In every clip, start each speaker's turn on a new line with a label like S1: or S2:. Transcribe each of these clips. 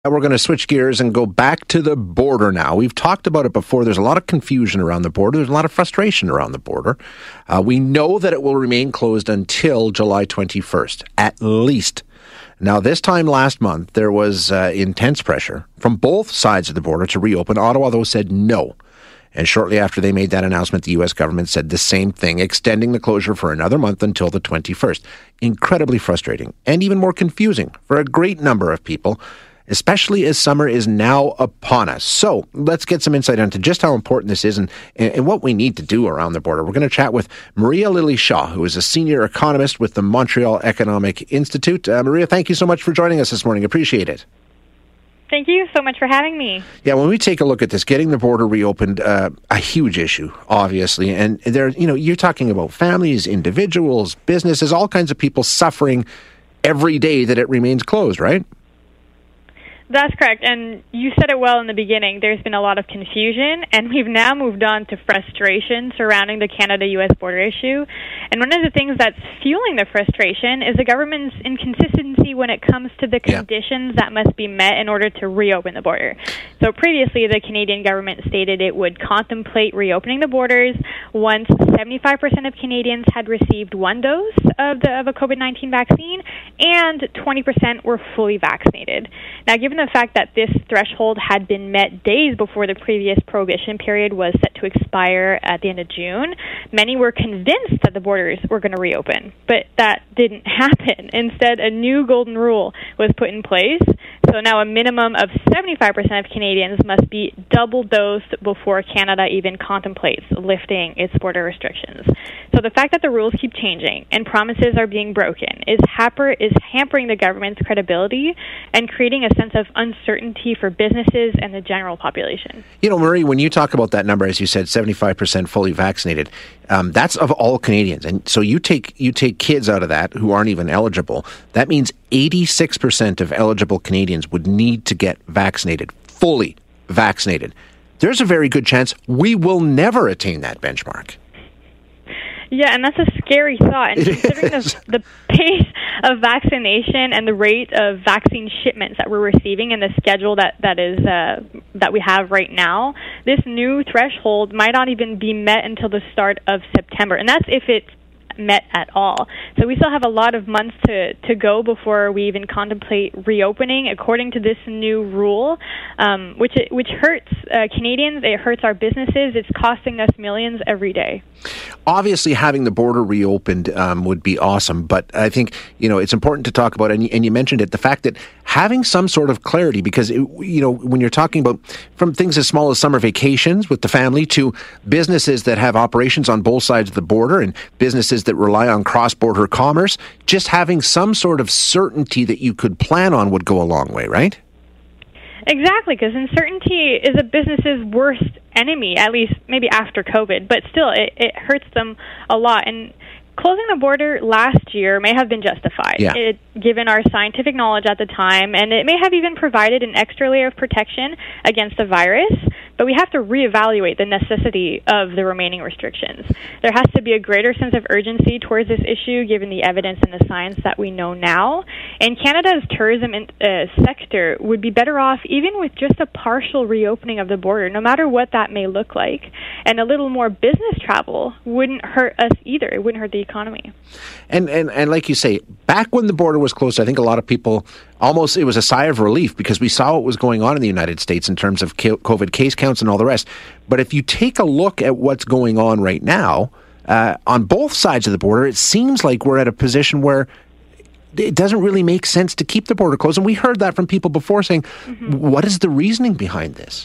S1: We're going to switch gears and go back to the border now. We've talked about it before. There's a lot of confusion around the border. There's a lot of frustration around the border. We know that it will remain closed until July 21st, at least. Now, this time last month, there was intense pressure from both sides of the border to reopen. Ottawa, though, said no. And shortly after they made that announcement, the U.S. government said the same thing, extending the closure for another month until the 21st. Incredibly frustrating and even more confusing for a great number of people, especially as summer is now upon us. So let's get some insight into just how important this is and what we need to do around the border. We're going to chat with Maria Lilley-Shaw, who is a senior economist with the Montreal Economic Institute. Maria, thank you so much for joining us this morning. Appreciate it.
S2: Thank you so much for having me.
S1: Yeah, when we take a look at this, getting the border reopened, a huge issue, obviously. And there, you're talking about families, individuals, businesses, all kinds of people suffering every day that it remains closed, right?
S2: That's correct. And you said it well in the beginning. There's been a lot of confusion, and we've now moved on to frustration surrounding the Canada-U.S. border issue. And one of the things that's fueling the frustration is the government's inconsistency when it comes to the conditions that must be met in order to reopen the border. So previously, the Canadian government stated it would contemplate reopening the borders once 75% of Canadians had received one dose of a COVID-19 vaccine and 20% were fully vaccinated. Now, given the fact that this threshold had been met days before the previous prohibition period was set to expire at the end of June, many were convinced that the borders were going to reopen. But that didn't happen. Instead, a new golden rule was put in place. So now a minimum of 75% of Canadians must be double dosed before Canada even contemplates lifting its border restrictions. So the fact that the rules keep changing and promises are being broken is hampering the government's credibility and creating a sense of uncertainty for businesses and the general population.
S1: Marie, when you talk about that number, as you said, 75% fully vaccinated, that's of all Canadians. And so you take kids out of that who aren't even eligible. That means 86% of eligible Canadians would need to get vaccinated, fully vaccinated. There's a very good chance we will never attain that benchmark.
S2: Yeah, and that's a scary thought. And considering the pace of vaccination and the rate of vaccine shipments that we're receiving and the schedule that we have right now, this new threshold might not even be met until the start of September. And that's if it's met at all. So we still have a lot of months to go before we even contemplate reopening according to this new rule, which hurts Canadians, it hurts our businesses, it's costing us millions every day.
S1: Obviously, having the border reopened would be awesome, but I think, it's important to talk about, and you mentioned it, the fact that having some sort of clarity, because, when you're talking about from things as small as summer vacations with the family to businesses that have operations on both sides of the border and businesses that rely on cross-border commerce, just having some sort of certainty that you could plan on would go a long way, right?
S2: Exactly, because uncertainty is a business's worst enemy, at least maybe after COVID, but still it hurts them a lot. And closing the border last year may have been justified, given our scientific knowledge at the time, and it may have even provided an extra layer of protection against the virus, but we have to reevaluate the necessity of the remaining restrictions. There has to be a greater sense of urgency towards this issue, given the evidence and the science that we know now, and Canada's tourism sector would be better off even with just a partial reopening of the border, no matter what that may look like, and a little more business travel wouldn't hurt us either. It wouldn't hurt the economy.
S1: And like you say, back when the border was closed, I think a lot of people it was a sigh of relief because we saw what was going on in the United States in terms of COVID case counts and all the rest. But if you take a look at what's going on right now, on both sides of the border, it seems like we're at a position where it doesn't really make sense to keep the border closed. And we heard that from people before saying, what is the reasoning behind this?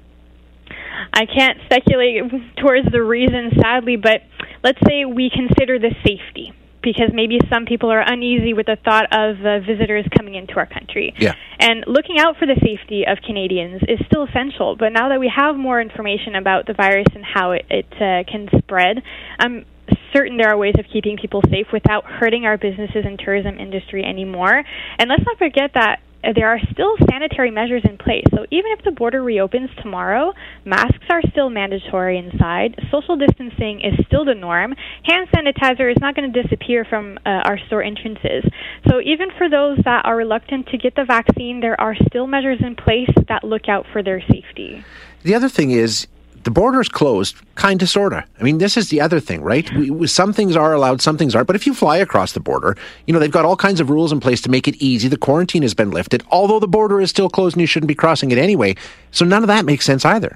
S2: I can't speculate towards the reason, sadly, but let's say we consider the safety, because maybe some people are uneasy with the thought of visitors coming into our country.
S1: Yeah.
S2: And looking out for the safety of Canadians is still essential, but now that we have more information about the virus and how it can spread, I'm certain there are ways of keeping people safe without hurting our businesses and tourism industry anymore. And let's not forget that there are still sanitary measures in place. So even if the border reopens tomorrow, masks are still mandatory inside. Social distancing is still the norm. Hand sanitizer is not going to disappear from our store entrances. So even for those that are reluctant to get the vaccine, there are still measures in place that look out for their safety.
S1: The other thing is, the border's closed, kind of, sort of. I mean, this is the other thing, right? Some things are allowed, some things aren't. But if you fly across the border, they've got all kinds of rules in place to make it easy. The quarantine has been lifted, although the border is still closed and you shouldn't be crossing it anyway. So none of that makes sense either.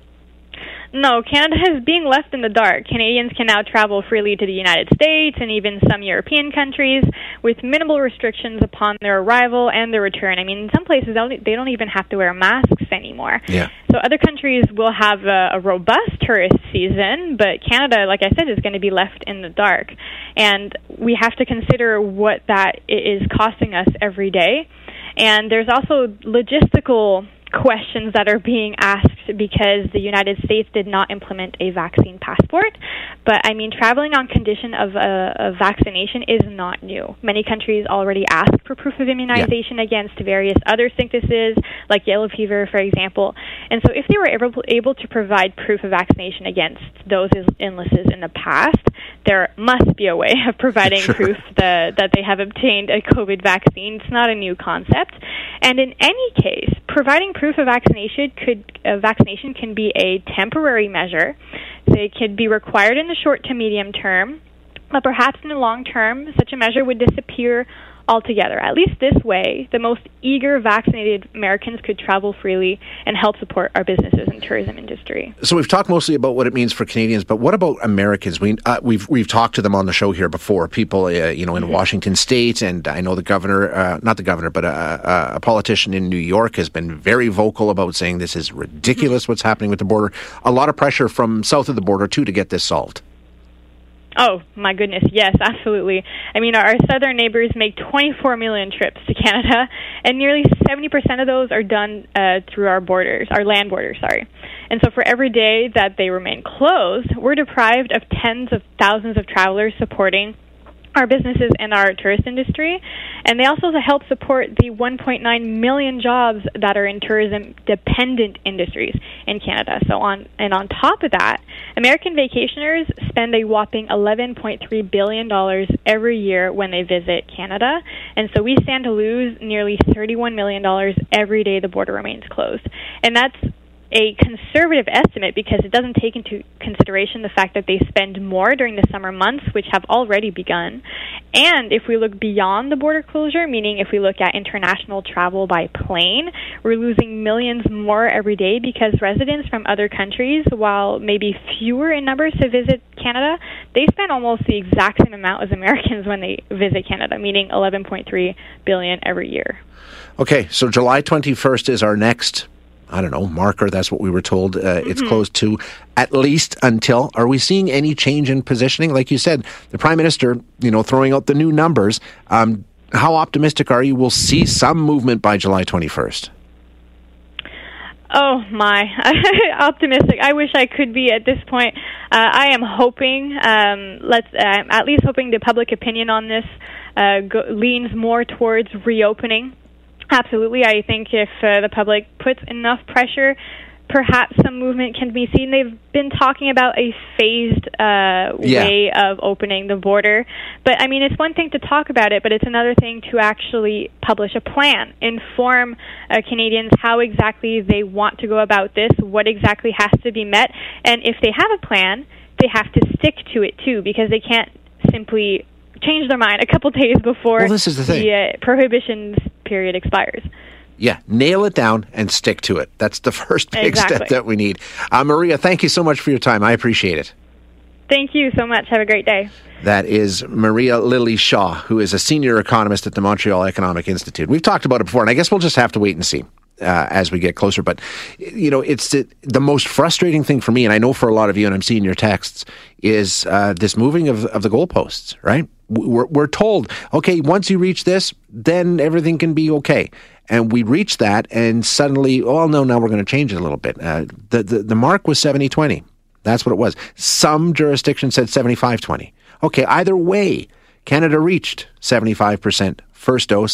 S2: No, Canada is being left in the dark. Canadians can now travel freely to the United States and even some European countries with minimal restrictions upon their arrival and their return. I mean, in some places, they don't even have to wear masks anymore.
S1: Yeah.
S2: So other countries will have a robust tourist season, but Canada, like I said, is going to be left in the dark. And we have to consider what that is costing us every day. And there's also logistical questions that are being asked because the United States did not implement a vaccine passport. But, I mean, traveling on condition of a vaccination is not new. Many countries already ask for proof of immunization against various other sicknesses, like yellow fever, for example. And so if they were able to provide proof of vaccination against those illnesses in the past, there must be a way of providing proof that they have obtained a COVID vaccine. It's not a new concept. And in any case, providing proof of vaccination can be a temporary measure. So it could be required in the short to medium term, but perhaps in the long term, such a measure would disappear altogether. At least this way, the most eager vaccinated Americans could travel freely and help support our businesses and tourism industry.
S1: So we've talked mostly about what it means for Canadians, but what about Americans? We've talked to them on the show here before. People, in Washington State, and I know the governor, not the governor, but a politician in New York has been very vocal about saying this is ridiculous what's happening with the border. A lot of pressure from south of the border too to get this solved.
S2: Oh, my goodness, yes, absolutely. I mean, our southern neighbors make 24 million trips to Canada, and nearly 70% of those are done through our land borders, sorry. And so for every day that they remain closed, we're deprived of tens of thousands of travelers supporting our businesses and our tourist industry, and they also help support the 1.9 million jobs that are in tourism-dependent industries in Canada. So on top of that, American vacationers spend a whopping $11.3 billion every year when they visit Canada, and so we stand to lose nearly $31 million every day the border remains closed. And that's a conservative estimate because it doesn't take into consideration the fact that they spend more during the summer months, which have already begun. And if we look beyond the border closure, meaning if we look at international travel by plane, we're losing millions more every day because residents from other countries, while maybe fewer in numbers to visit Canada, they spend almost the exact same amount as Americans when they visit Canada, meaning $11.3 billion every year.
S1: Okay, so July 21st is our next marker. That's what we were told. It's closed to at least until. Are we seeing any change in positioning? Like you said, the Prime Minister, throwing out the new numbers. How optimistic are you we'll see some movement by July 21st?
S2: Oh, my. Optimistic. I wish I could be at this point. I am hoping, at least hoping the public opinion on this leans more towards reopening. Absolutely. I think if the public puts enough pressure, perhaps some movement can be seen. They've been talking about a phased way of opening the border. But, I mean, it's one thing to talk about it, but it's another thing to actually publish a plan, inform Canadians how exactly they want to go about this, what exactly has to be met. And if they have a plan, they have to stick to it, too, because they can't simply change their mind a couple days before
S1: this is the thing.
S2: The prohibitions period expires.
S1: Yeah, nail it down and stick to it. That's the first big step that we need. Maria, thank you so much for your time. I appreciate it.
S2: Thank you so much. Have a great day.
S1: That is Maria Lily Shaw, who is a senior economist at the Montreal Economic Institute. We've talked about it before, and I guess we'll just have to wait and see as we get closer. But, it's the most frustrating thing for me, and I know for a lot of you, and I'm seeing your texts, is this moving of the goalposts, right? We're told, okay, once you reach this, then everything can be okay. And we reach that, and suddenly, now we're going to change it a little bit. The mark was 70-20. That's what it was. Some jurisdictions said 75-20. Okay, either way, Canada reached 75% first dose.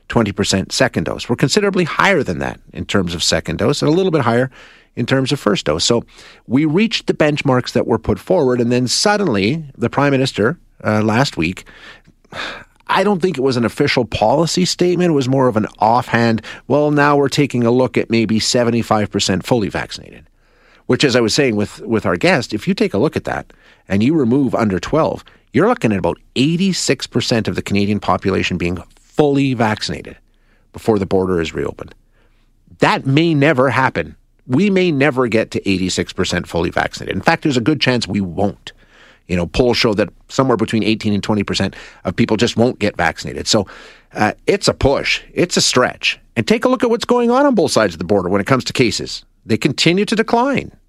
S1: 20% second dose. We're considerably higher than that in terms of second dose and a little bit higher in terms of first dose. So we reached the benchmarks that were put forward, and then suddenly the Prime Minister last week, I don't think it was an official policy statement. It was more of an offhand, well, now we're taking a look at maybe 75% fully vaccinated, which, as I was saying with our guest, if you take a look at that and you remove under 12, you're looking at about 86% of the Canadian population being fully vaccinated before the border is reopened. That may never happen. We may never get to 86% fully vaccinated. In fact, there's a good chance we won't. You know, polls show that somewhere between 18 and 20% of people just won't get vaccinated. So it's a push. It's a stretch. And take a look at what's going on both sides of the border when it comes to cases. They continue to decline.